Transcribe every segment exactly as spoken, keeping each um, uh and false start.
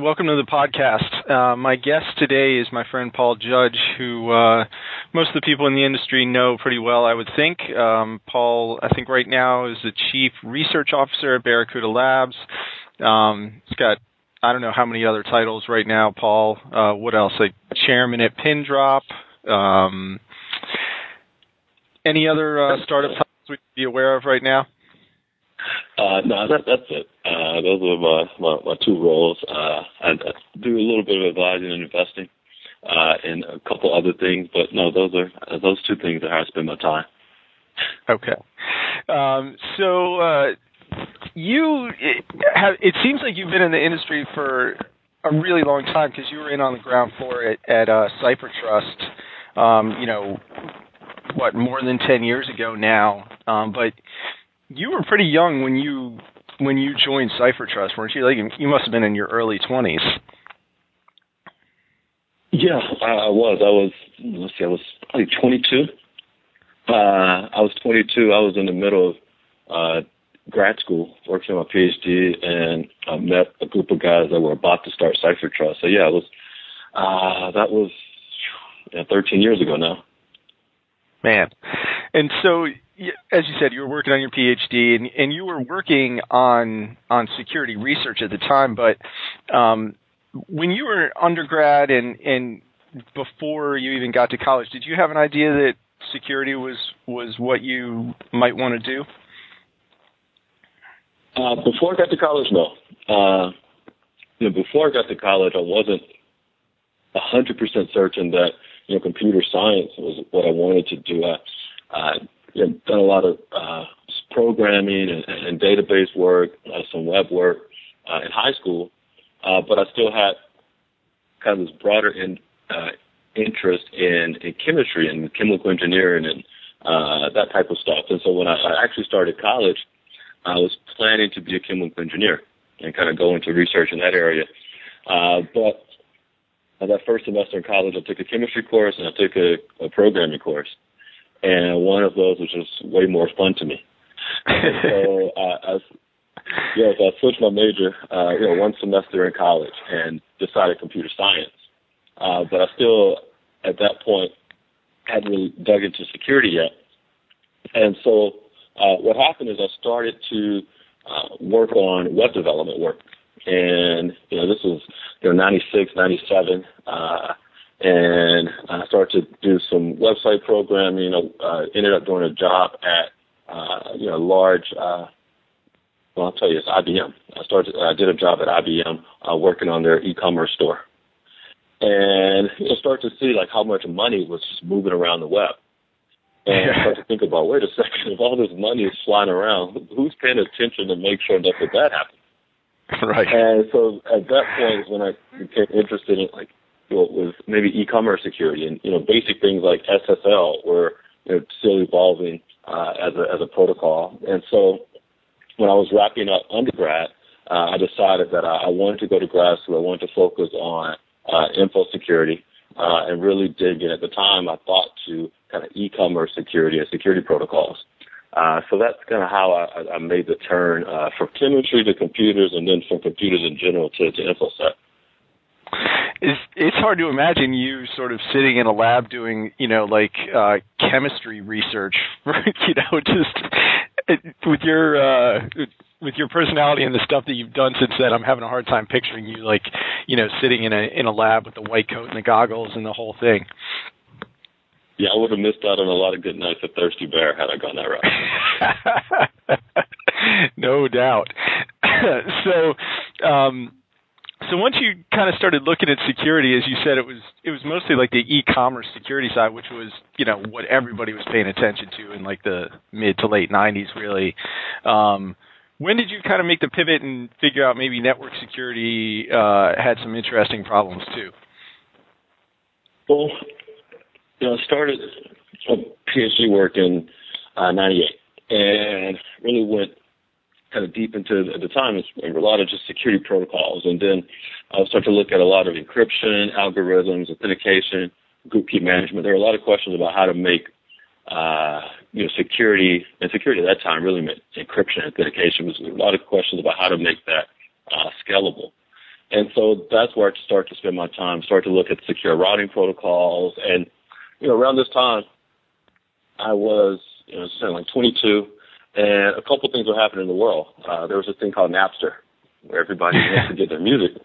welcome to the podcast. Uh, my guest today is my friend Paul Judge, who uh, most of the people in the industry know pretty well, I would think. Um, Paul, I think right now is the Chief Research Officer at Barracuda Labs. Um, he's got, I don't know how many other titles right now, Paul. Uh, what else? Like Chairman at Pindrop. Um, any other uh, startup titles we should be aware of right now? Uh, no, that, that's it. Uh, those are my, my, my two roles. Uh, I, I do a little bit of advising and investing, uh, and a couple other things, but no, those are those two things are how I spend my time. Okay. Um, so uh, you it, have, it seems like you've been in the industry for a really long time because you were in on the ground floor at, at uh, Cipher Trust. Um, you know, what more than ten years ago now, um, but you were pretty young when you when you joined Cipher Trust, weren't you? Like you must have been in your early twenties. Yeah, I was. I was. Let's see. I was probably twenty-two. Uh, I was twenty-two. I was in the middle of uh, grad school, working on my PhD, and I met a group of guys that were about to start Cipher Trust. So yeah, it was. Uh, that was yeah, thirteen years ago now. Man, and so. As you said, you were working on your PhD, and, and you were working on on security research at the time. But um, when you were undergrad and, and before you even got to college, did you have an idea that security was, was what you might want to do? Uh, before I got to college, no. Uh, you know, before I got to college, I wasn't a hundred percent certain that you know computer science was what I wanted to do. I, I You know, done a lot of uh, programming and, and database work, uh, some web work uh, in high school, uh, but I still had kind of this broader in, uh, interest in, in chemistry and chemical engineering and uh, that type of stuff. And so when I, I actually started college, I was planning to be a chemical engineer and kind of go into research in that area. Uh, but that first semester in college, I took a chemistry course and I took a, a programming course. And one of those was just way more fun to me. And so uh, I, yeah, so I switched my major, uh, you know, one semester in college and decided computer science. Uh, but I still, at that point, hadn't really dug into security yet. And so uh, what happened is I started to uh, work on web development work. And, you know, this was, you know, ninety-six, ninety-seven. Uh, And I started to do some website programming. Uh, ended up doing a job at, uh, you know, large, uh, well, I'll tell you, it's I B M. I started, I did a job at I B M uh, working on their e-commerce store. And you know, start to see, like, how much money was just moving around the web. And I started to think about, wait a second, if all this money is flying around, who's paying attention to make sure that that happens? Right. And so at that point is when I became interested in, like, with maybe e-commerce security and, you know, basic things like S S L were, you know, still evolving uh, as a as a protocol. And so when I was wrapping up undergrad, uh, I decided that I, I wanted to go to grad school. I wanted to focus on uh, info security uh, and really dig in. At the time, I thought to kind of e-commerce security and security protocols. Uh, so that's kind of how I, I made the turn uh, from chemistry to computers and then from computers in general to, to InfoSec. It's, it's hard to imagine you sort of sitting in a lab doing, you know, like uh, chemistry research, you know, just with your uh, with your personality and the stuff that you've done since then. I'm having a hard time picturing you, like, you know, sitting in a in a lab with the white coat and the goggles and the whole thing. Yeah, I would have missed out on a lot of good nights at Thirsty Bear had I gone that route. No doubt. so. Um, So once you kind of started looking at security, as you said, it was it was mostly like the e-commerce security side, which was, you know, what everybody was paying attention to in like the mid to late nineties, really. Um, when did you kind of make the pivot and figure out maybe network security uh, had some interesting problems too? Well, you know, I started a PhD work in uh, ninety-eight and really went kind of deep into, at the time, it's a lot of just security protocols. And then I started to look at a lot of encryption, algorithms, authentication, group key management. There were a lot of questions about how to make, uh, you know, security, and security at that time really meant encryption and authentication. There was a lot of questions about how to make that uh, scalable. And so that's where I started to spend my time, start to look at secure routing protocols. And, you know, around this time, I was, you know, saying like twenty-two, and a couple things were happening in the world. Uh, there was a thing called Napster, where everybody wants to get their music.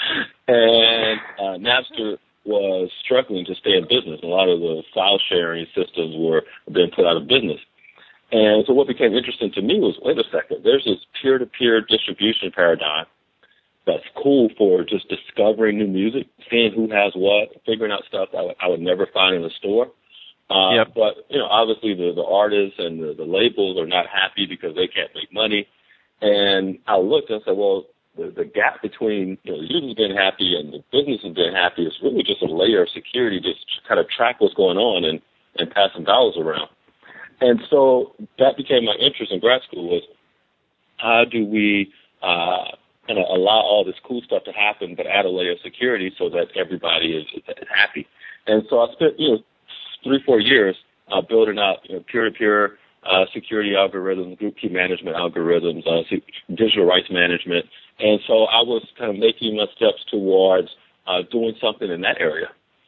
And uh, Napster was struggling to stay in business. A lot of the file sharing systems were being put out of business. And so what became interesting to me was, wait a second, there's this peer-to-peer distribution paradigm that's cool for just discovering new music, seeing who has what, figuring out stuff I would, I would never find in the store. Uh, yep. But, you know, obviously the, the artists and the, the labels are not happy because they can't make money. And I looked and said, well, the, the gap between, you know, the users being happy and the businesses being happy is really just a layer of security, just to kind of track what's going on and, and pass some dollars around. And so that became my interest in grad school was how do we uh, kind of allow all this cool stuff to happen, but add a layer of security so that everybody is, is happy. And so I spent, you know, three, four years uh, building out, you know, peer-to-peer uh, security algorithms, group key management algorithms, uh, digital rights management. And so I was kind of making my steps towards uh, doing something in that area.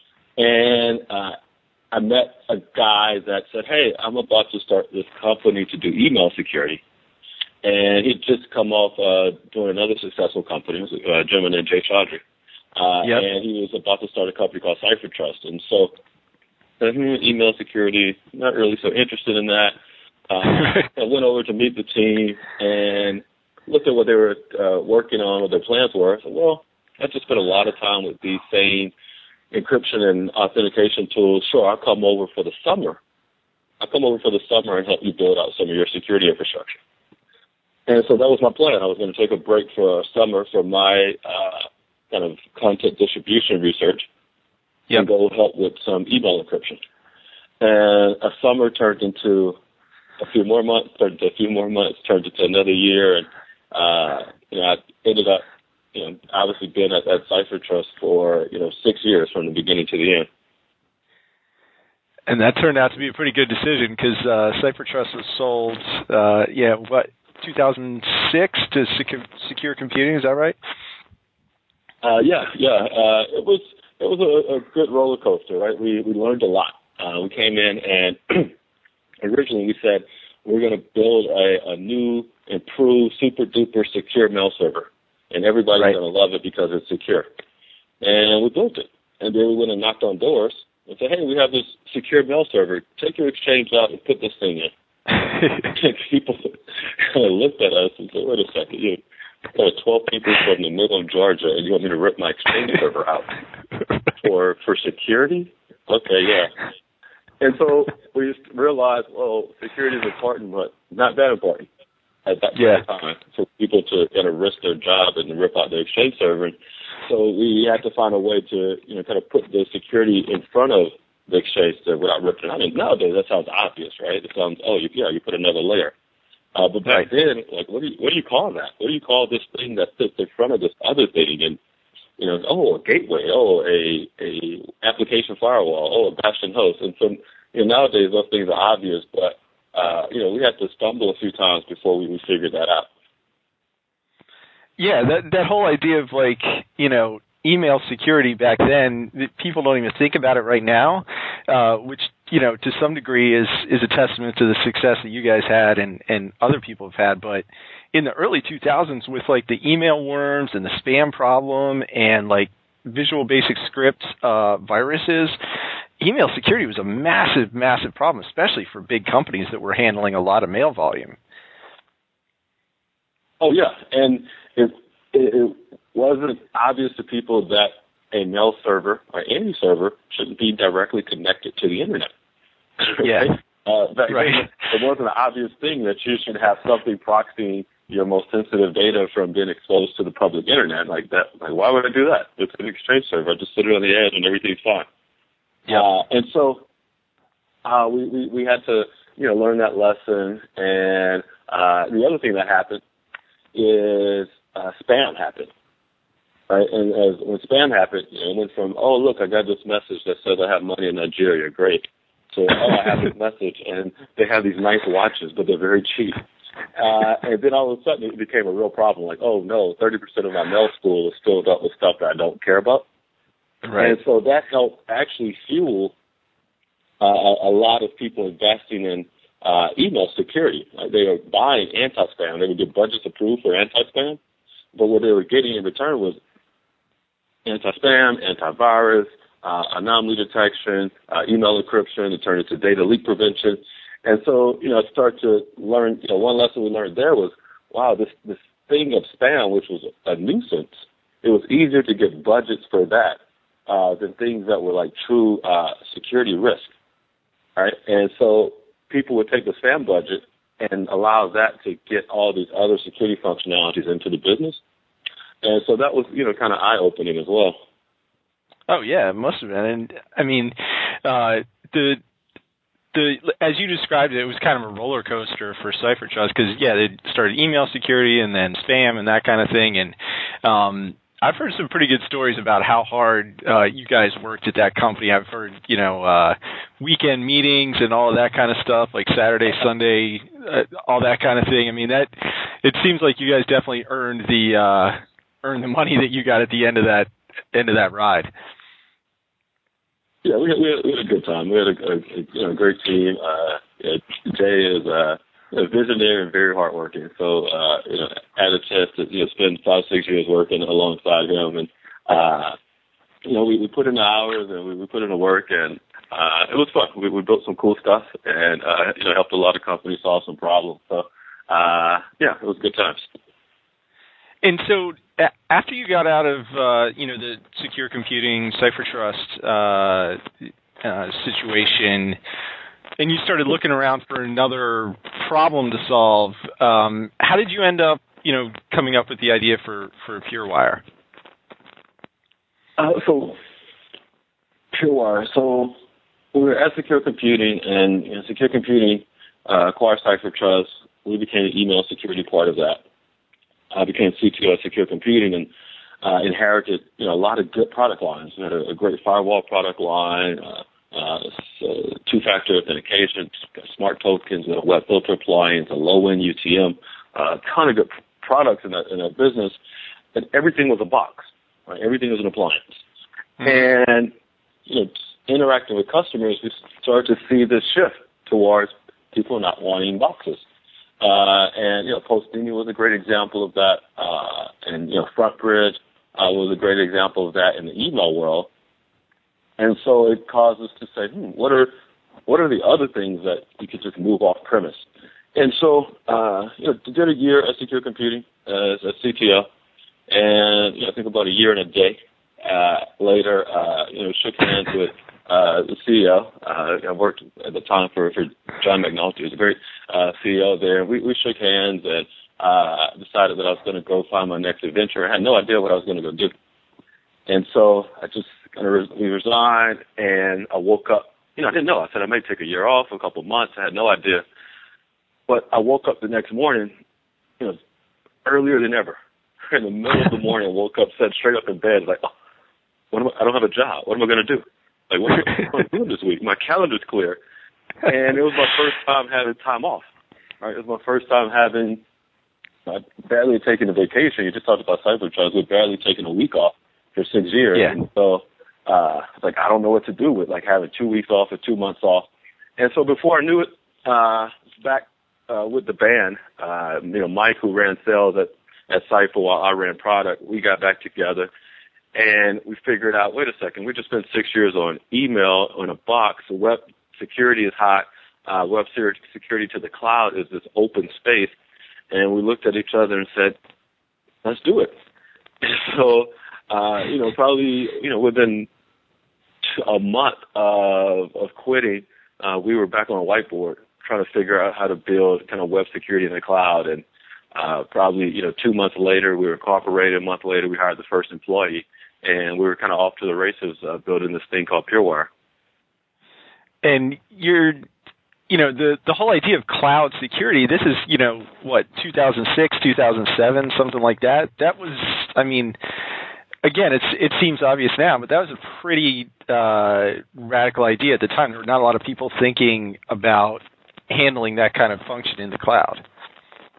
And uh, I met a guy that said, hey, I'm about to start this company to do email security. And he'd just come off uh, doing another successful company, a gentleman named Jay Chaudhry. Uh, yep. And he was about to start a company called CipherTrust. And so hmm, email security, not really so interested in that. Uh, I went over to meet the team and looked at what they were uh, working on, what their plans were. I said, well, I just spent a lot of time with these same encryption and authentication tools. Sure, I'll come over for the summer. I'll come over for the summer and help you build out some of your security infrastructure. And so that was my plan. I was going to take a break for a summer from my uh, kind of content distribution research yep. and go help with some email encryption. And a summer turned into a few more months, turned into a few more months, turned into another year. And, uh, you know, I ended up, you know, obviously being at that CipherTrust for, you know, six years from the beginning to the end. And that turned out to be a pretty good decision because uh, CipherTrust was sold, uh, yeah, what, two thousand six to Secure, Secure Computing, is that right? Uh, yeah, yeah. Uh, it was it was a, a good roller coaster, right? We we learned a lot. Uh, we came in and originally we said we're going to build a, a new, improved, super duper secure mail server, and everybody's right. going to love it because it's secure. And we built it, and then we went and knocked on doors and said, hey, we have this secure mail server. Take your Exchange out and put this thing in. And people kind of looked at us and said, wait a second, you got twelve people from the middle of Georgia, and you want me to rip my Exchange server out for for security? Okay, yeah. And so we just realized, well, security is important, but not that important at that yeah. time for people to kind of risk their job and rip out their Exchange server. And so we had to find a way to, you know, kind of put the security in front of the Exchange server without ripping it out. I mean, nowadays that sounds obvious, right? It sounds, oh, you, yeah, you put another layer. Uh, but back right. then, like, what do you what do you call that? What do you call this thing that sits in front of this other thing? And you know, oh, a gateway, oh, a a application firewall, oh, a bastion host. And so, you know, nowadays those things are obvious, but uh, you know, we had to stumble a few times before we, we figured that out. Yeah, that that whole idea of like, you know, email security back then, people don't even think about it right now, uh, which, you know, to some degree is, is a testament to the success that you guys had and, and other people have had. But in the early two thousands with like the email worms and the spam problem and like Visual Basic Script uh, viruses, email security was a massive, massive problem, especially for big companies that were handling a lot of mail volume. Oh, yeah. And it, it, it wasn't obvious to people that a mail server or any server shouldn't be directly connected to the internet. Yeah. uh, back right. then, it wasn't an obvious thing that you should have something proxying your most sensitive data from being exposed to the public internet like that. Like, why would I do that? It's an Exchange server. I just sit it on the edge and everything's fine. Yeah. Uh, and so uh, we, we we had to, you know, learn that lesson. And uh, the other thing that happened is uh, spam happened. Right, and as when spam happened, you know, it went from, oh, look, I got this message that says I have money in Nigeria, great. So, oh, I have this message, and they have these nice watches, but they're very cheap. uh, and then all of a sudden it became a real problem. Like, oh no, thirty percent of my mail spool is filled up with stuff that I don't care about. Right. And so that helped actually fuel uh, a, a lot of people investing in uh, email security. Like they were buying anti-spam. They would get budgets approved for anti-spam, but what they were getting in return was anti-spam, antivirus, uh, anomaly detection, uh, email encryption. It turned into data leak prevention. And so, you know, I started to learn, you know, one lesson we learned there was, wow, this, this thing of spam, which was a nuisance, it was easier to get budgets for that uh, than things that were like true uh, security risk, right? And so people would take the spam budget and allow that to get all these other security functionalities into the business. And so that was, you know, kind of eye-opening as well. Oh, yeah, it must have been. And, I mean, uh, the... The, as you described it, it was kind of a roller coaster for CipherTrust because, yeah, they started email security and then spam and that kind of thing. And um, I've heard some pretty good stories about how hard uh, you guys worked at that company. I've heard, you know, uh, weekend meetings and all of that kind of stuff, like Saturday, Sunday, uh, all that kind of thing. I mean, that it seems like you guys definitely earned the uh, earned the money that you got at the end of that end of that ride. Yeah, we had, we had, we had a good time. We had a, a, a you know, great team. Uh, yeah, Jay is uh, a visionary and very hardworking. So, uh, you know, I had a chance to you know spend five, six years working alongside him, and uh, you know, we, we put in the hours and we, we put in the work, and uh, it was fun. We, we built some cool stuff, and uh, you know, helped a lot of companies solve some problems. So, uh, yeah, it was good times. And so, after you got out of, uh, you know, the secure computing CipherTrust uh, uh, situation, and you started looking around for another problem to solve, um, how did you end up, you know, coming up with the idea for for PureWire? Uh, so, PureWire. So, we were at Secure Computing, and you know, Secure Computing uh, acquired CipherTrust. We became the email security part of that. I became C T O of Secure Computing and uh, inherited, you know, a lot of good product lines. We had a, a great firewall product line, uh, uh, so two-factor authentication, smart tokens, a web filter appliance, a low-end U T M, uh, a ton of good products in that in that business, and everything was a box. Right? Everything was an appliance. Mm-hmm. And you know, interacting with customers, we started to see this shift towards people not wanting boxes. Uh, and, you know, Postini was a great example of that. Uh, and, you know, FrontBridge uh, was a great example of that in the email world. And so it caused us to say, hmm, what are what are the other things that you could just move off premise? And so, uh, you know, did a year at Secure Computing as a C T O. And, you know, I think about a year and a day uh, later, uh, you know, shook hands with Uh, the C E O. Uh, I worked at the time for, for John McNulty. He was a great uh, C E O there. We, we shook hands and uh, decided that I was going to go find my next adventure. I had no idea what I was going to go do. And so I just kind of re- we resigned, and I woke up. You know, I didn't know. I said I may take a year off, a couple of months. I had no idea. But I woke up the next morning, you know, earlier than ever. In the middle of the morning, I woke up, sat straight up in bed, like, oh, what am I, I don't have a job. What am I going to do? Like, what am I doing this week? My calendar's clear. And it was my first time having time off. Right? It was my first time having, uh, barely taking a vacation. You just talked about CipherTrust. We've barely taken a week off for six years. Yeah. And so, uh, it's like, I don't know what to do with, like, having two weeks off or two months off. And so before I knew it, uh, back uh, with the band, uh, you know, Mike, who ran sales at, at Cipher while I ran product, we got back together. And we figured out, wait a second, we just spent six years on email on a box. So web security is hot. Uh, web security to the cloud is this open space. And we looked at each other and said, let's do it. And so, uh, you know, probably, you know, within a month of, of quitting, uh, we were back on a whiteboard trying to figure out how to build kind of web security in the cloud. And uh, probably, you know, two months later, we were incorporated. A month later, we hired the first employee. And we were kind of off to the races uh, building this thing called PureWire. And you're, you know, the the whole idea of cloud security, this is, you know, what, two thousand six, two thousand seven, something like that? That was, I mean, again, it's it seems obvious now, but that was a pretty uh, radical idea at the time. There were not a lot of people thinking about handling that kind of function in the cloud.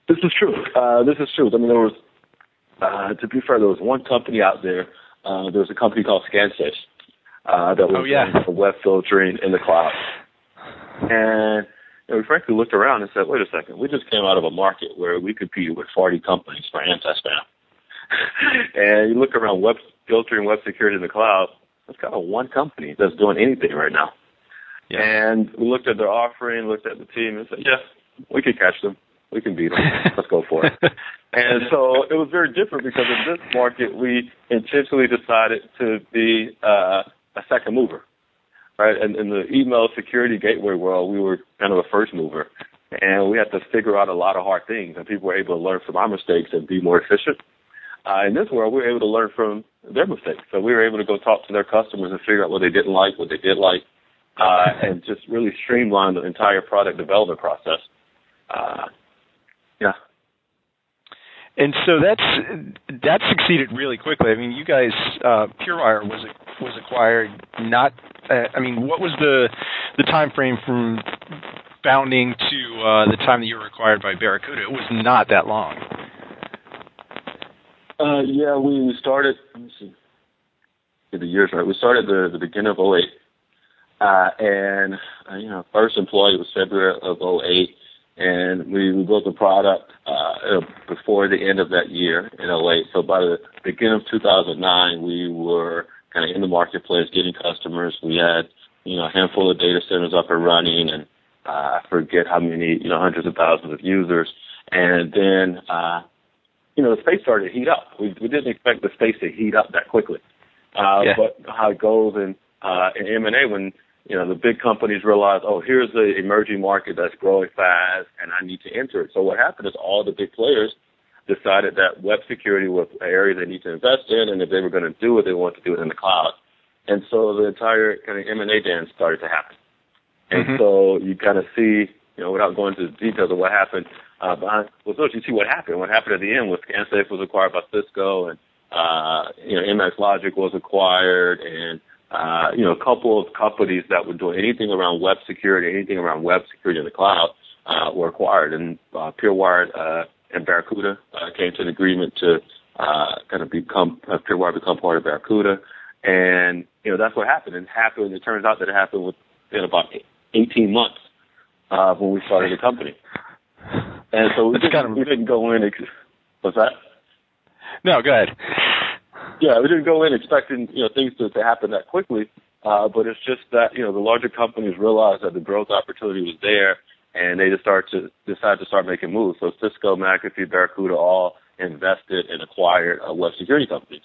This is true. Uh, this is true. I mean, there was, uh, to be fair, there was one company out there. Uh, there was a company called ScanSafe uh, that was oh, yeah. doing web filtering in the cloud. And you know, we frankly looked around and said, wait a second, we just came out of a market where we competed with forty companies for anti-spam. And you look around web filtering, web security in the cloud, there's kind of one company that's doing anything right now. Yeah. And we looked at their offering, looked at the team, and said, yeah, we can catch them. We can beat them. Let's go for it. And so it was very different because in this market, we intentionally decided to be uh, a second mover, right? And in the email security gateway world, we were kind of a first mover. And we had to figure out a lot of hard things, and people were able to learn from our mistakes and be more efficient. Uh, in this world, we were able to learn from their mistakes. So we were able to go talk to their customers and figure out what they didn't like, what they did like, uh, and just really streamline the entire product development process. Uh, yeah. And so that's that succeeded really quickly. I mean, you guys, uh, PureWire was was acquired. Not, uh, I mean, what was the the time frame from founding to uh, the time that you were acquired by Barracuda? It was not that long. Uh, yeah, we, we started. Let me see. Get the years right. We started the the beginning of oh eight, uh, and uh, you know, first employee was February of oh eight. And we, we built the product uh, before the end of that year in oh eight. So by the beginning of two thousand nine, we were kind of in the marketplace getting customers. We had, you know, a handful of data centers up and running, and uh, I forget how many, you know, hundreds of thousands of users. And then, uh, you know, the space started to heat up. We, we didn't expect the space to heat up that quickly. Uh, yeah. But how it goes in, uh, in M and A when, you know, the big companies realize, oh, here's the emerging market that's growing fast, and I need to enter it. So what happened is all the big players decided that web security was an area they need to invest in, and if they were going to do it, they wanted to do it in the cloud. And so the entire kind of M and A dance started to happen. And mm-hmm. so you kind of see, you know, without going into the details of what happened, uh, behind, well, so you see what happened. What happened at the end was ScanSafe was acquired by Cisco, and, uh, you know, M X Logic was acquired, and Uh, you know, a couple of companies that were doing anything around web security, anything around web security in the cloud, uh, were acquired. And uh, PureWire uh, and Barracuda uh, came to an agreement to uh, kind of become, uh, PureWire become part of Barracuda. And, you know, that's what happened. And it happened, it turns out that it happened within about eighteen months uh, when we started the company. And so we, didn't, kind of... we didn't go in, ex- what's that? No, go ahead. Yeah, we didn't go in expecting, you know, things to, to happen that quickly, uh, but it's just that, you know, the larger companies realized that the growth opportunity was there, and they just started to decide to start making moves. So Cisco, McAfee, Barracuda all invested and acquired uh, web security companies.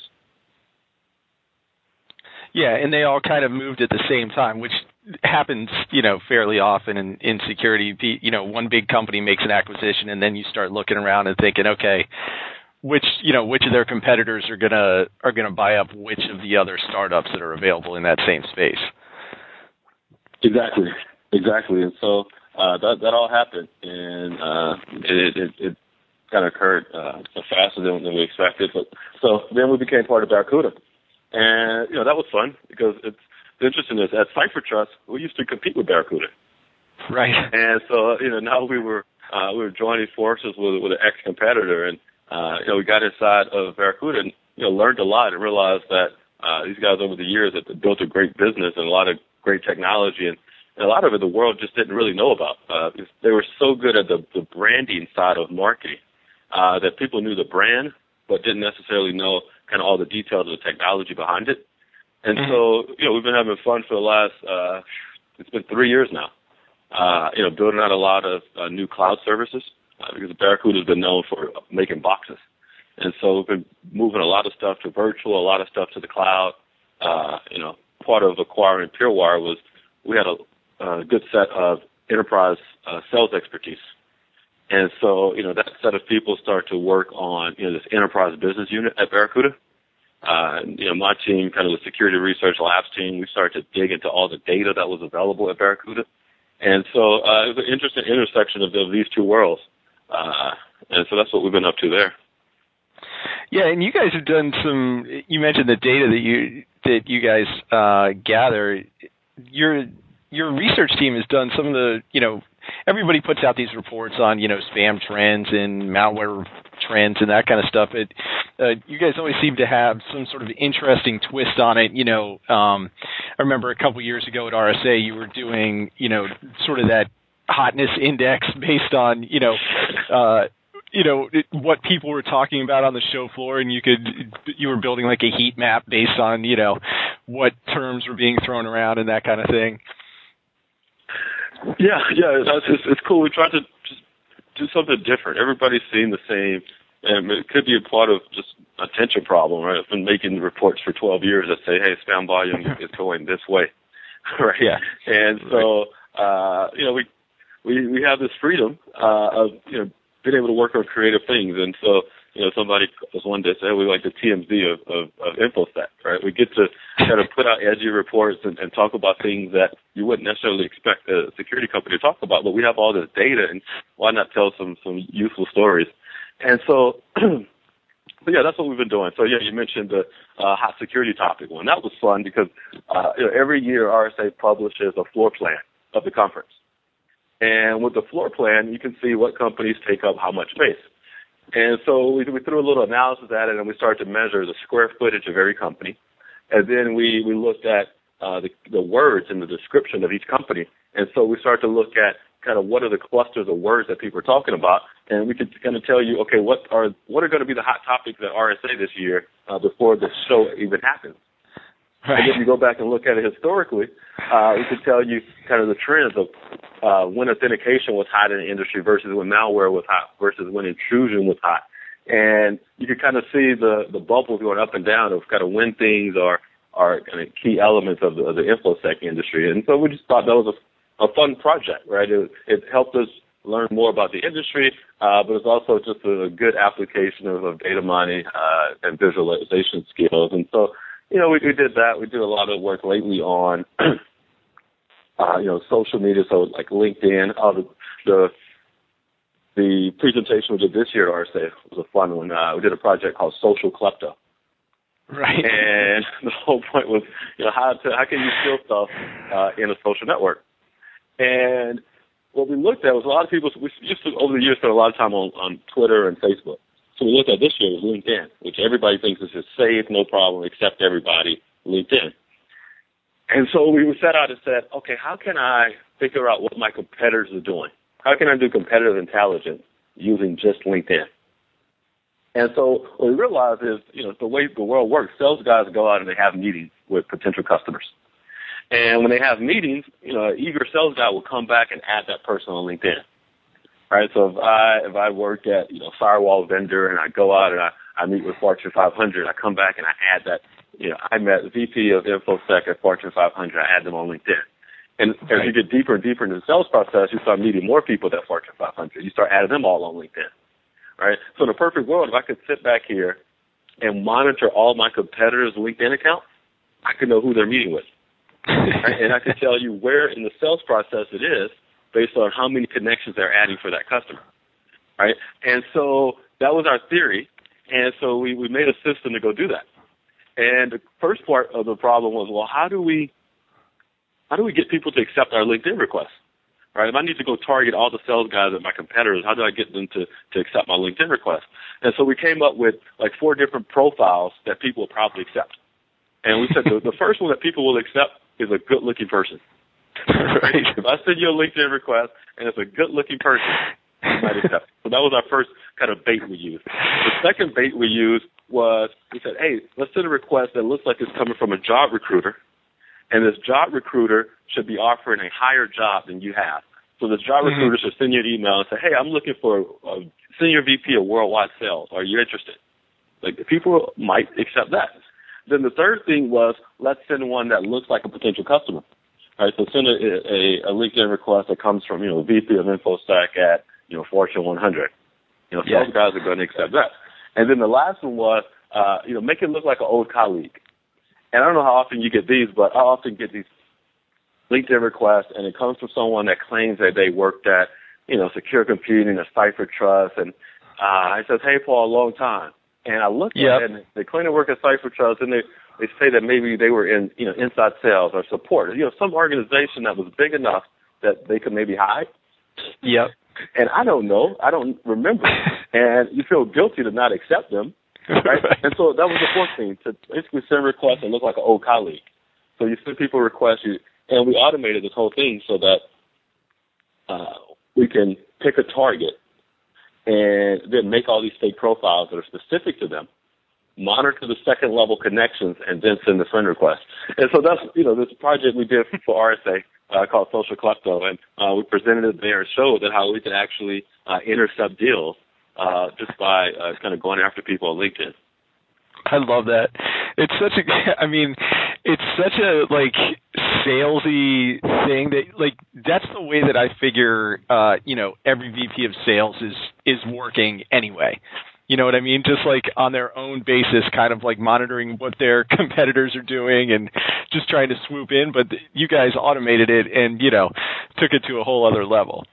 Yeah, and they all kind of moved at the same time, which happens, you know, fairly often in, in security. You know, one big company makes an acquisition, and then you start looking around and thinking, okay, which, you know, which of their competitors are gonna are gonna buy up which of the other startups that are available in that same space. Exactly, exactly, and so uh, that that all happened, and uh, it, it it kind of occurred uh, faster than, than we expected. But so then we became part of Barracuda, and you know that was fun because it's the interesting is at CipherTrust we used to compete with Barracuda, right? And so you know now we were uh, we were joining forces with with an ex competitor and. Uh, you know, we got inside of Barracuda and, you know, learned a lot and realized that uh, these guys over the years have built a great business and a lot of great technology. And, and a lot of it the world just didn't really know about. Uh, they were so good at the, the branding side of marketing uh, that people knew the brand but didn't necessarily know kind of all the details of the technology behind it. And mm-hmm. so, you know, we've been having fun for the last, uh, it's been three years now, uh, you know, building out a lot of uh, new cloud services. Uh, because Barracuda has been known for making boxes. And so we've been moving a lot of stuff to virtual, a lot of stuff to the cloud. Uh, you know, part of acquiring PureWire was we had a, a good set of enterprise uh, sales expertise. And so, you know, that set of people start to work on, you know, this enterprise business unit at Barracuda. Uh, and, you know, my team, kind of the security research labs team, we started to dig into all the data that was available at Barracuda. And so uh, it was an interesting intersection of, of these two worlds. Uh, and so that's what we've been up to there. Yeah, and you guys have done some. You mentioned the data that you that you guys uh, gather. Your your research team has done some of the, you know, everybody puts out these reports on, you know, spam trends and malware trends and that kind of stuff. It, uh, you guys always seem to have some sort of interesting twist on it. You know, um, I remember a couple years ago at R S A, you were doing, you know, sort of that hotness index based on, you know, uh, you know, what people were talking about on the show floor, and you could, you were building like a heat map based on, you know, what terms were being thrown around and that kind of thing. Yeah, yeah, it's, it's, it's cool. We tried to just do something different. Everybody's seeing the same, and it could be a part of just a attention problem, right? I've been making reports for twelve years that say, hey, spam volume is going this way, right? Yeah. And so, uh, you know, we, we, we have this freedom, uh, of, you know, being able to work on creative things. And so, you know, somebody was one day saying, hey, we like the T M Z of, of, of InfoSec, right? We get to kind of put out edgy reports and, and talk about things that you wouldn't necessarily expect a security company to talk about, but we have all this data, and why not tell some, some useful stories? And so, but yeah, that's what we've been doing. So yeah, you mentioned the uh, hot security topic one. That was fun because, uh, you know, every year R S A publishes a floor plan of the conference. And with the floor plan, you can see what companies take up how much space. And so we, we threw a little analysis at it, and we started to measure the square footage of every company. And then we, we looked at uh, the, the words in the description of each company. And so we started to look at kind of what are the clusters of words that people are talking about, and we could kind of tell you, okay, what are what are going to be the hot topics at R S A this year uh, before the show even happens. Right. And if you go back and look at it historically, uh, we could tell you kind of the trends of uh, when authentication was hot in the industry versus when malware was hot versus when intrusion was hot. And you could kind of see the, the bubbles going up and down of kind of when things are, are kind of key elements of the, of the InfoSec industry. And so we just thought that was a, a fun project, right? It, it helped us learn more about the industry, uh, but it's also just a, a good application of, of data mining uh, and visualization skills. And so, you know, we, we did that. We did a lot of work lately on, uh, you know, social media, so like LinkedIn. Uh, the, the the presentation we did this year at R S A was a fun one. Uh, we did a project called Social Klepto. Right. And the whole point was, you know, how to how can you steal stuff uh, in a social network? And what we looked at was a lot of people. We used to over the years spend a lot of time on, on Twitter and Facebook. So we looked at this year was LinkedIn, which everybody thinks is just safe, no problem, except everybody, LinkedIn. And so we set out and said, okay, how can I figure out what my competitors are doing? How can I do competitive intelligence using just LinkedIn? And so what we realized is, you know, the way the world works, sales guys go out and they have meetings with potential customers. And when they have meetings, you know, an eager sales guy will come back and add that person on LinkedIn. Right, so if I if I work at, you know, firewall vendor and I go out and I, I meet with Fortune five hundred, I come back and I add that, you know, I met the V P of InfoSec at Fortune five hundred, I add them on LinkedIn. And right. As you get deeper and deeper into the sales process, you start meeting more people at Fortune five hundred. You start adding them all on LinkedIn. Right? So in a perfect world, if I could sit back here and monitor all my competitors' LinkedIn accounts, I could know who they're meeting with. Right? And I could tell you where in the sales process it is, based on how many connections they're adding for that customer, right? And so that was our theory, and so we, we made a system to go do that. And the first part of the problem was, well, how do we how do we get people to accept our LinkedIn requests, right? If I need to go target all the sales guys at my competitors, how do I get them to, to accept my LinkedIn request? And so we came up with like four different profiles that people will probably accept. And we said the, the first one that people will accept is a good-looking person. Right. If I send you a LinkedIn request and it's a good-looking person, you might accept it. So that was our first kind of bait we used. The second bait we used was we said, hey, let's send a request that looks like it's coming from a job recruiter, and this job recruiter should be offering a higher job than you have. So this job mm-hmm. recruiter should send you an email and say, hey, I'm looking for a senior V P of worldwide sales. Are you interested? Like, people might accept that. Then the third thing was, let's send one that looks like a potential customer. All right, so send a, a, a LinkedIn request that comes from, you know, V P of InfoSec at, you know, Fortune one hundred. You know, sales yeah. guys are going to accept that. And then the last one was, uh, you know, make it look like an old colleague. And I don't know how often you get these, but I often get these LinkedIn requests, and it comes from someone that claims that they worked at, you know, Secure Computing or Cipher Trust, and uh, it says, hey, Paul, a long time. And I look yep. at it, and they claim to work at Cipher Trust, and they they say that maybe they were in, you know, inside sales or support, you know, some organization that was big enough that they could maybe hide. Yep. And I don't know. I don't remember. And you feel guilty to not accept them, right? right? And so that was the fourth thing, to basically send requests and look like an old colleague. So you send people requests, you, and we automated this whole thing so that uh, we can pick a target and then make all these fake profiles that are specific to them, monitor the second level connections, and then send the friend request. And so that's, you know, this project we did for R S A uh, called Social Klepto, and uh, we presented it there and showed that how we could actually uh, intercept deals uh, just by uh, kind of going after people on LinkedIn. I love that. It's such a, I mean, it's such a, like, salesy thing that, like, that's the way that I figure, uh, you know, every V P of sales is, is working anyway. You know what I mean? Just like on their own basis, kind of like monitoring what their competitors are doing and just trying to swoop in. But you guys automated it and, you know, took it to a whole other level.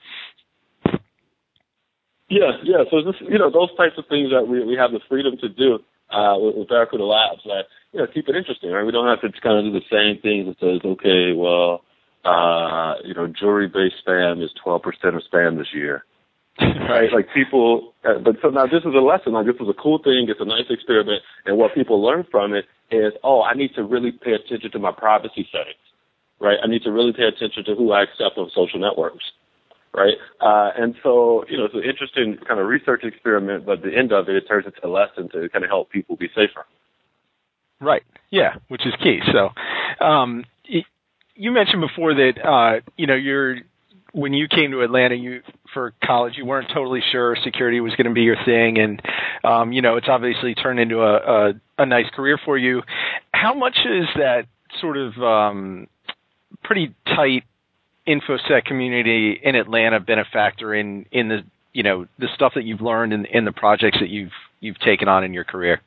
Yeah, yeah. So, this, you know, those types of things that we, we have the freedom to do uh, with, with Barracuda Labs that, you know, keep it interesting, right? We don't have to kind of do the same things that says, okay, well, uh, you know, jury-based spam is twelve percent of spam this year. Right, like people, uh, but so now this is a lesson. Like this was a cool thing. It's a nice experiment, and what people learn from it is, oh, I need to really pay attention to my privacy settings, right? I need to really pay attention to who I accept on social networks, right? Uh, and so, you know, it's an interesting kind of research experiment, but at the end of it, it turns into a lesson to kind of help people be safer. Right. Yeah, which is key. So, um, you mentioned before that, uh, you know, you're. When you came to Atlanta you, for college, you weren't totally sure security was going to be your thing, and um, you know it's obviously turned into a, a, a nice career for you. How much is that sort of um, pretty tight InfoSec community in Atlanta been a factor in, in the you know the stuff that you've learned in, in the projects that you've you've taken on in your career?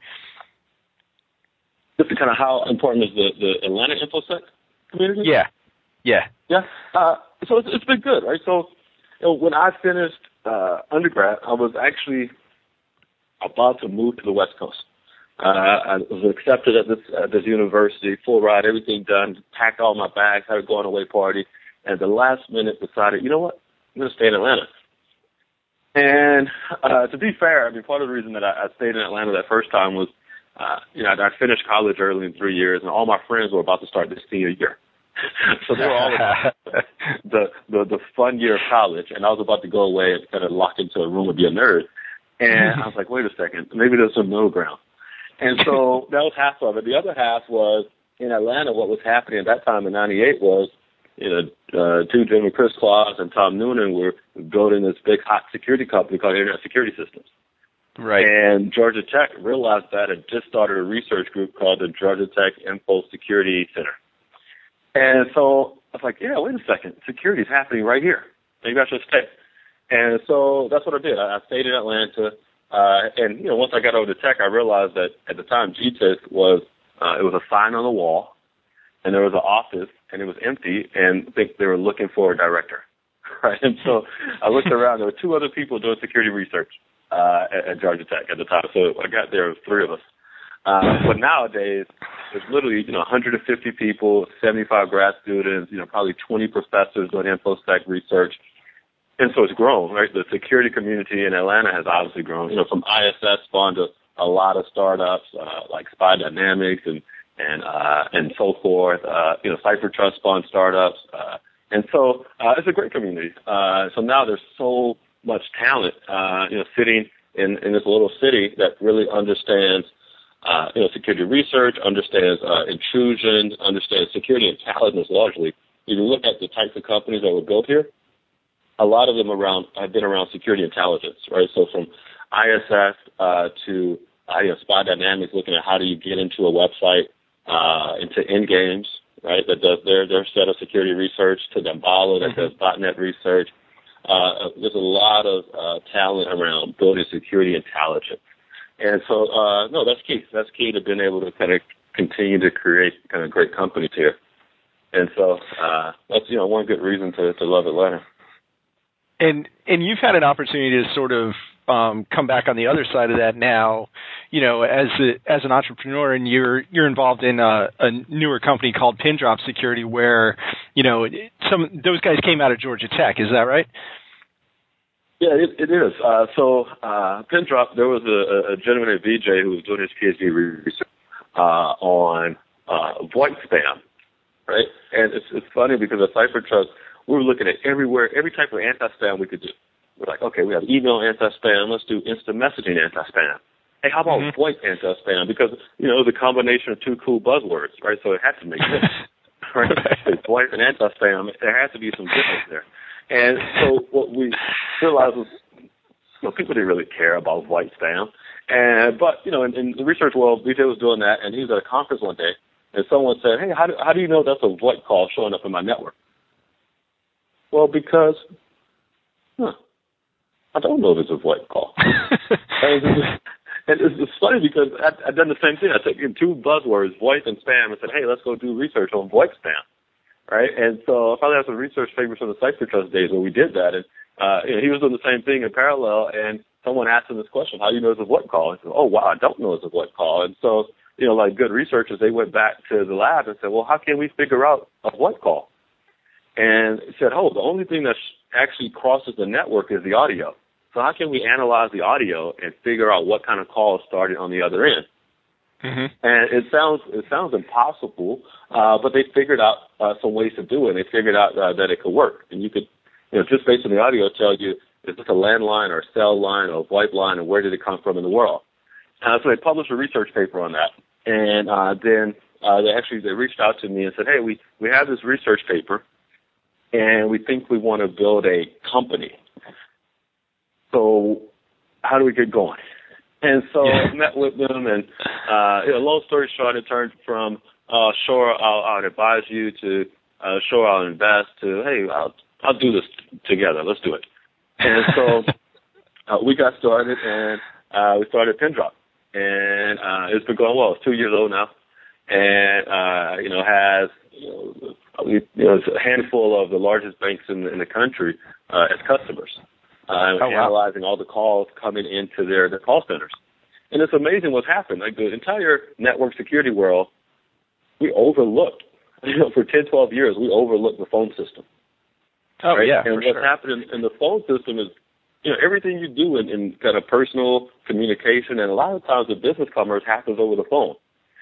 Just kind of how important is the, the Atlanta InfoSec community? Yeah, yeah, yeah. Uh, So it's, it's been good, right? So you know, when I finished uh, undergrad, I was actually about to move to the West Coast. Uh, I was accepted at this at this university, full ride, everything done, packed all my bags, had a going away party, and at the last minute decided, you know what, I'm going to stay in Atlanta. And uh, to be fair, I mean, part of the reason that I, I stayed in Atlanta that first time was, uh, you know, I finished college early in three years, and all my friends were about to start their senior year. So they were all the, the the fun year of college, and I was about to go away and kind of lock into a room and be a nerd. And I was like, wait a second, maybe there's some middle ground. And so that was half of it. The other half was in Atlanta. What was happening at that time in ninety-eight was, you know, uh, two Jimmy Chris Claus and Tom Noonan were building this big hot security company called Internet Security Systems. Right. And Georgia Tech realized that and just started a research group called the Georgia Tech Info Security Center. And so I was like, yeah, wait a second. Security is happening right here. Maybe I should stay. And so that's what I did. I, I stayed in Atlanta. Uh, and, you know, once I got over to Tech, I realized that at the time G T I S was, uh, it was a sign on the wall, and there was an office, and it was empty, and I think they were looking for a director. Right. And so I looked around. There were two other people doing security research uh, at, at Georgia Tech at the time. So I got there, it was three of us. Uh, but nowadays, there's literally, you know, one hundred fifty people, seventy-five grad students, you know, probably twenty professors doing InfoSec research. And so it's grown, right? The security community in Atlanta has obviously grown. You know, from I S S spawned a, a lot of startups, uh, like Spy Dynamics and, and, uh, and so forth. Uh, you know, CipherTrust spawned startups. Uh, and so, uh, it's a great community. Uh, so now there's so much talent, uh, you know, sitting in, in this little city that really understands Uh, you know, security research, understands uh, intrusion, understands security intelligence largely. If you look at the types of companies that were built here, a lot of them around have been around security intelligence, right? So from I S S uh, to uh, you know, Spy Dynamics, looking at how do you get into a website, uh, into Endgames, right, that does their, their set of security research, to Dambala that mm-hmm. does botnet research. Uh, there's a lot of uh, talent around building security intelligence. And so, uh, no, that's key. That's key to being able to kind of continue to create kind of great companies here. And so, uh, that's, you know, one good reason to, to love Atlanta. And, and you've had an opportunity to sort of, um, come back on the other side of that now, you know, as a, as an entrepreneur, and you're, you're involved in a, a newer company called Pindrop Security where, you know, some, those guys came out of Georgia Tech. Is that right? Yeah, it, it is. Uh, so uh, Pindrop, there was a, a gentleman at V J who was doing his PhD research uh, on uh, VoIP spam, right? And it's, it's funny because at CipherTrust, we were looking at everywhere, every type of anti-spam we could do. We're like, okay, we have email anti-spam. Let's do instant messaging anti-spam. Hey, how about mm-hmm. VoIP anti-spam? Because, you know, it was a combination of two cool buzzwords, right? So it had to make sense, right? It's VoIP and anti-spam. There has to be some difference there. And so what we realized was, you know, people didn't really care about VoIP spam. And, but, you know, in, in the research world, V J was doing that, and he was at a conference one day, and someone said, hey, how do, how do you know that's a VoIP call showing up in my network? Well, because, huh, I don't know if it's a VoIP call. and and it's, it's funny because I, I've done the same thing. I took in two buzzwords, VoIP and spam, and said, hey, let's go do research on VoIP spam. Right, and so I probably have some research papers from the CipherTrust days where we did that, and uh, you know, he was doing the same thing in parallel. And someone asked him this question: "How do you know it's a VoIP call?" And he said, "Oh wow, I don't know it's a VoIP call." And so, you know, like good researchers, they went back to the lab and said, "Well, how can we figure out a VoIP call?" And he said, "Oh, the only thing that actually crosses the network is the audio. So how can we analyze the audio and figure out what kind of call started on the other end?" Mm-hmm. And it sounds it sounds impossible, uh, but they figured out uh, some ways to do it. They figured out uh, that it could work, and you could, you know, just based on the audio, tell you is this a landline or a cell line or a VoIP line, and where did it come from in the world. Uh, so they published a research paper on that, and uh, then uh, they actually they reached out to me and said, hey, we we have this research paper, and we think we want to build a company. So how do we get going? And so yeah. I met with them, and uh, you know, long story short, it turned from uh, sure I'll, I'll advise you to uh, sure I'll invest to hey I'll I'll do this together. Let's do it. And so uh, we got started, and uh, we started Pindrop, and uh, it's been going well. It's two years old now, and uh, you know has you know, you know it's a handful of the largest banks in, in the country uh, as customers. Uh, oh, wow. Analyzing all the calls coming into their, their call centers. And it's amazing what's happened. Like the entire network security world, we overlooked, you know, for ten, twelve years, we overlooked the phone system. Oh, right? yeah, And for what's sure. happened in, in the phone system is, you know, everything you do in, in kind of personal communication, and a lot of times the business commerce happens over the phone.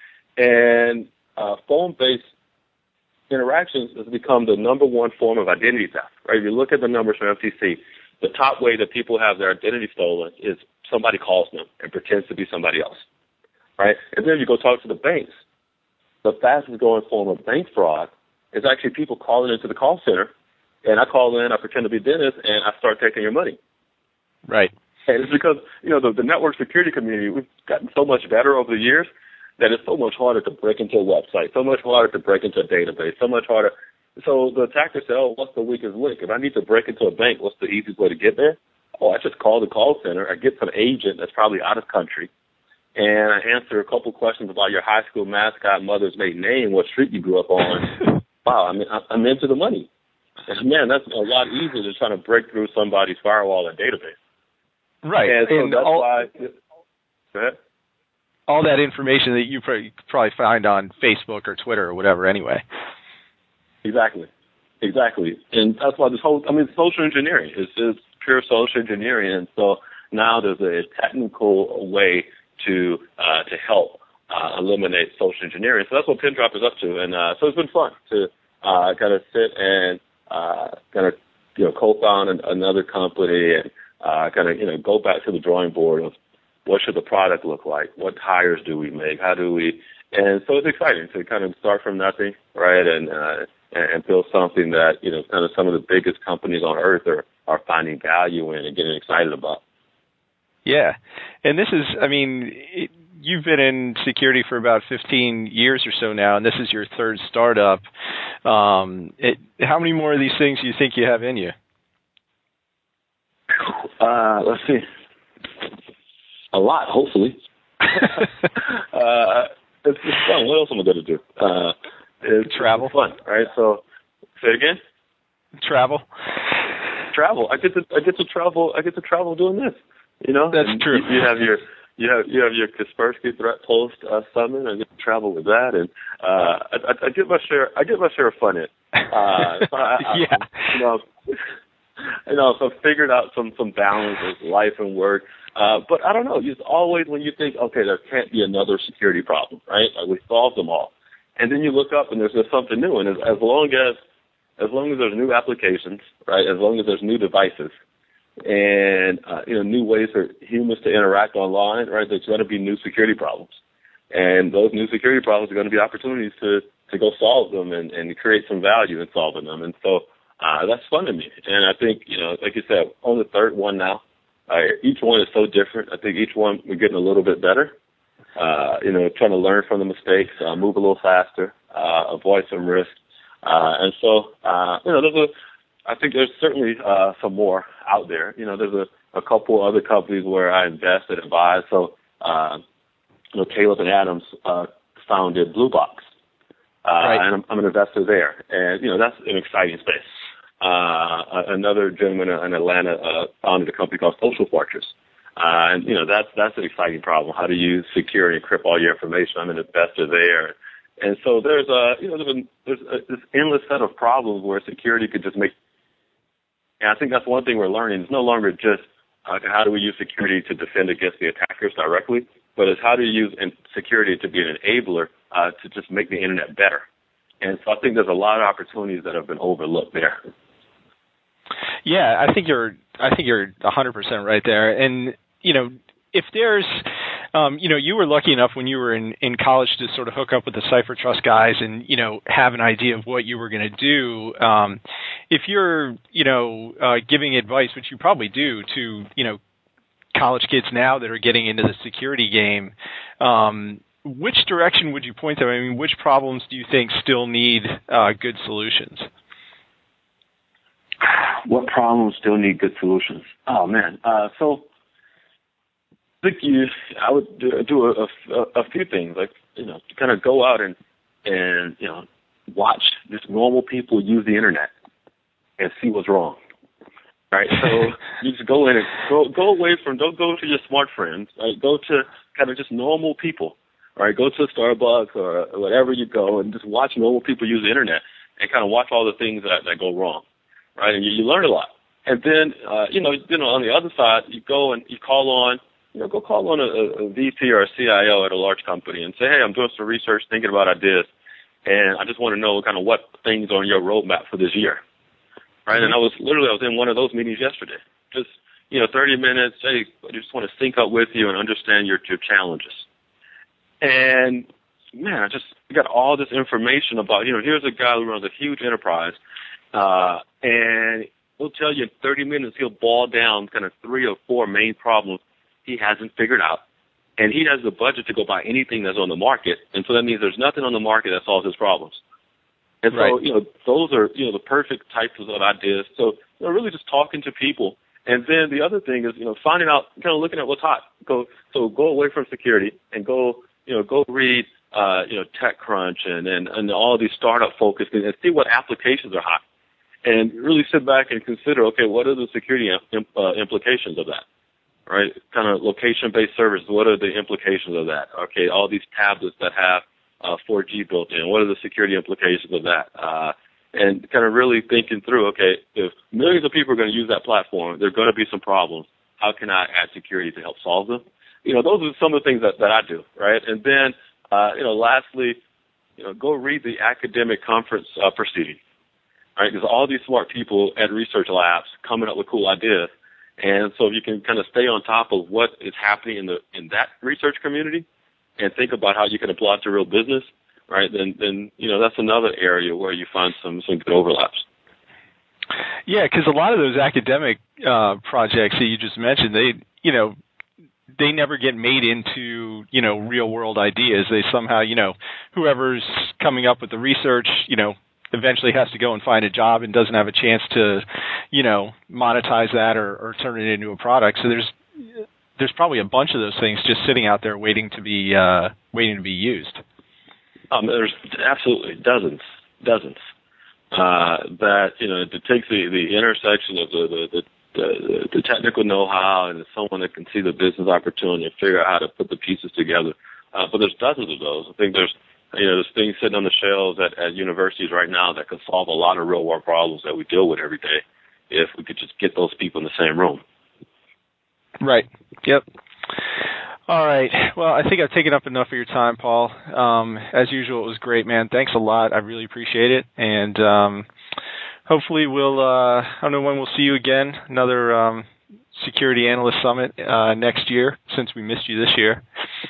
And uh, phone-based interactions has become the number one form of identity theft, right? If you look at the numbers from F T C, the top way that people have their identity stolen is somebody calls them and pretends to be somebody else, right? And then you go talk to the banks. The fastest growing form of bank fraud is actually people calling into the call center, and I call in, I pretend to be Dennis, and I start taking your money. Right. And it's because, you know, the, the network security community, we've gotten so much better over the years that it's so much harder to break into a website, so much harder to break into a database, so much harder. So the attacker said, oh, what's the weakest link? If I need to break into a bank, what's the easiest way to get there? Oh, I just call the call center. I get some agent that's probably out of country, and I answer a couple questions about your high school mascot, mother's maiden name, what street you grew up on. Wow, I mean, I'm into the money. And man, that's a lot easier than trying to break through somebody's firewall and database. Right. And so and that's all, why. Go ahead. All that information that you probably find on Facebook or Twitter or whatever anyway. Exactly. Exactly. And that's why this whole, I mean, social engineering is just pure social engineering. And so now there's a technical way to uh, to help uh, eliminate social engineering. So that's what Pindrop is up to. And uh, so it's been fun to uh, kind of sit and uh, kind of, you know, co-found an, another company and uh, kind of, you know, go back to the drawing board of what should the product look like? What hires do we make? How do we, and so it's exciting to kind of start from nothing, right? And, uh, and build something that, you know, kind of some of the biggest companies on earth are, are finding value in and getting excited about. Yeah. And this is, I mean, it, you've been in security for about fifteen years or so now, and this is your third startup. Um, it, how many more of these things do you think you have in you? Uh, let's see. A lot, hopefully. uh, it's, it's fun. What else am I going to do? Uh, it's travel. It's fun, right? So, say it again. Travel. Travel. I get to I get to travel. I get to travel doing this. You know, that's and true. You, you have your you have you have your Kaspersky Threat Post uh, Summit. I get to travel with that, and uh, I, I, I get my share. I get my share of fun in. Uh, so I, yeah. I, you know. you know, so I've figured out some some balance of life and work. Uh, but I don't know. It's always when you think, okay, there can't be another security problem, right? Like we solved them all, and then you look up and there's just something new. And as, as long as as long as there's new applications, right? As long as there's new devices and uh, you know new ways for humans to interact online, right? There's going to be new security problems, and those new security problems are going to be opportunities to to go solve them and, and create some value in solving them. And so uh, that's fun to me. And I think, you know, like you said, on the third one now, uh, each one is so different. I think each one we're getting a little bit better, uh, you know, trying to learn from the mistakes, uh, move a little faster, uh, avoid some risk. Uh, and so, uh, you know, there's a, I think there's certainly uh, some more out there. You know, there's a, a couple other companies where I invest and advise. So, uh, you know, Caleb and Adams uh, founded Blue Box. Uh, right. And I'm, I'm an investor there. And, you know, that's an exciting space. Uh, another gentleman in Atlanta uh, founded a company called Social Fortress. Uh, and, you know, that's, that's an exciting problem. How do you secure and encrypt all your information? I'm an investor there. And so there's a, you know, there's, a, there's a, this endless set of problems where security could just make, and I think that's one thing we're learning. It's no longer just uh, how do we use security to defend against the attackers directly, but it's how do you use security to be an enabler uh, to just make the internet better. And so I think there's a lot of opportunities that have been overlooked there. Yeah, I think you're I think you're one hundred percent right there. And, you know, if there's, um, you know, you were lucky enough when you were in, in college to sort of hook up with the CipherTrust guys and, you know, have an idea of what you were going to do. Um, if you're, you know, uh, giving advice, which you probably do, to, you know, college kids now that are getting into the security game, um, which direction would you point them? I mean, which problems do you think still need uh, good solutions? What problems still need good solutions? Oh, man. Uh, so I think you, I would do, do a, a, a few things, like, you know, kind of go out and, and, you know, watch just normal people use the internet and see what's wrong. Right, so you just go in and go go away from, don't go to your smart friends, right? Go to kind of just normal people, right? Go to Starbucks or whatever you go and just watch normal people use the internet and kind of watch all the things that, that go wrong, right? And you, you learn a lot. And then, uh, you know, you know, on the other side, you go and you call on, you know, go call on a, a V P or a C I O at a large company and say, hey, I'm doing some research, thinking about ideas, and I just want to know kind of what things are on your roadmap for this year. Right, and I was literally I was in one of those meetings yesterday. Just you know, thirty minutes. Hey, I just want to sync up with you and understand your your challenges. And man, I just got all this information about you know. Here's a guy who runs a huge enterprise, uh, and he'll tell you in thirty minutes he'll boil down kind of three or four main problems he hasn't figured out, and he has the budget to go buy anything that's on the market, and so that means there's nothing on the market that solves his problems. And so, right. you know, those are, you know, the perfect types of ideas. So, you know, really just talking to people. And then the other thing is, you know, finding out, kind of looking at what's hot. Go, so go away from security and go, you know, go read, uh, you know, TechCrunch and, and, and all these startup focus and see what applications are hot. And really sit back and consider, okay, what are the security imp, uh, implications of that? Right? Kind of location-based services, what are the implications of that? Okay, all these tablets that have Uh, four G built in. What are the security implications of that? Uh, and kind of really thinking through, okay, if millions of people are going to use that platform, there are going to be some problems. How can I add security to help solve them? You know, those are some of the things that, that I do, right? And then, uh, you know, lastly, you know, go read the academic conference uh, proceeding, right? Because all these smart people at research labs coming up with cool ideas. And so if you can kind of stay on top of what is happening in the in that research community, and think about how you can apply it to real business, right, then, then you know, that's another area where you find some, some good overlaps. Yeah, because a lot of those academic uh, projects that you just mentioned, they, you know, they never get made into, you know, real-world ideas. They somehow, you know, whoever's coming up with the research, you know, eventually has to go and find a job and doesn't have a chance to, you know, monetize that or, or turn it into a product. So there's there's probably a bunch of those things just sitting out there waiting to be uh, waiting to be used. Um, there's absolutely dozens, dozens. Uh, that you know, it takes the, the intersection of the the, the, the the technical know-how and someone that can see the business opportunity and figure out how to put the pieces together. Uh, but there's dozens of those. I think there's you know there's things sitting on the shelves at, at universities right now that can solve a lot of real-world problems that we deal with every day. if we could just get those people in the same room. Right. Yep. All right. Well, I think I've taken up enough of your time, Paul. Um, as usual, it was great, man. Thanks a lot. I really appreciate it. And um, hopefully we'll, uh, I don't know when we'll see you again, another um, Security Analyst Summit uh, next year, since we missed you this year.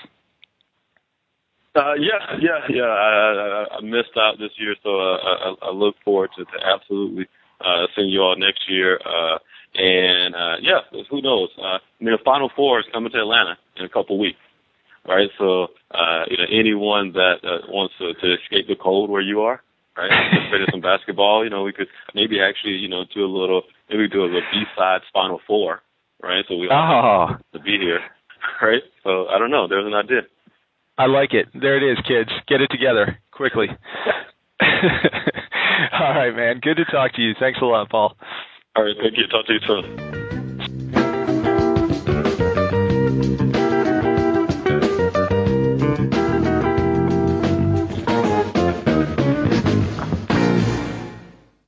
Uh, yeah, yeah, yeah. I, I, I missed out this year, so uh, I, I look forward to, to absolutely uh, seeing you all next year. Uh, and, uh, yeah, who knows? Uh, I mean, the Final Four is coming to Atlanta in a couple of weeks, right? So, uh, you know, anyone that uh, wants to, to escape the cold where you are, right, participate in some basketball, you know, we could maybe actually, you know, do a little, maybe do a little B-side Final Four, right? So we all oh. have to be here, right? So I don't know. There's an idea. I like it. There it is, kids. Get it together quickly. All right, man. Good to talk to you. Thanks a lot, Paul. All right. Thank you. Talk to you soon.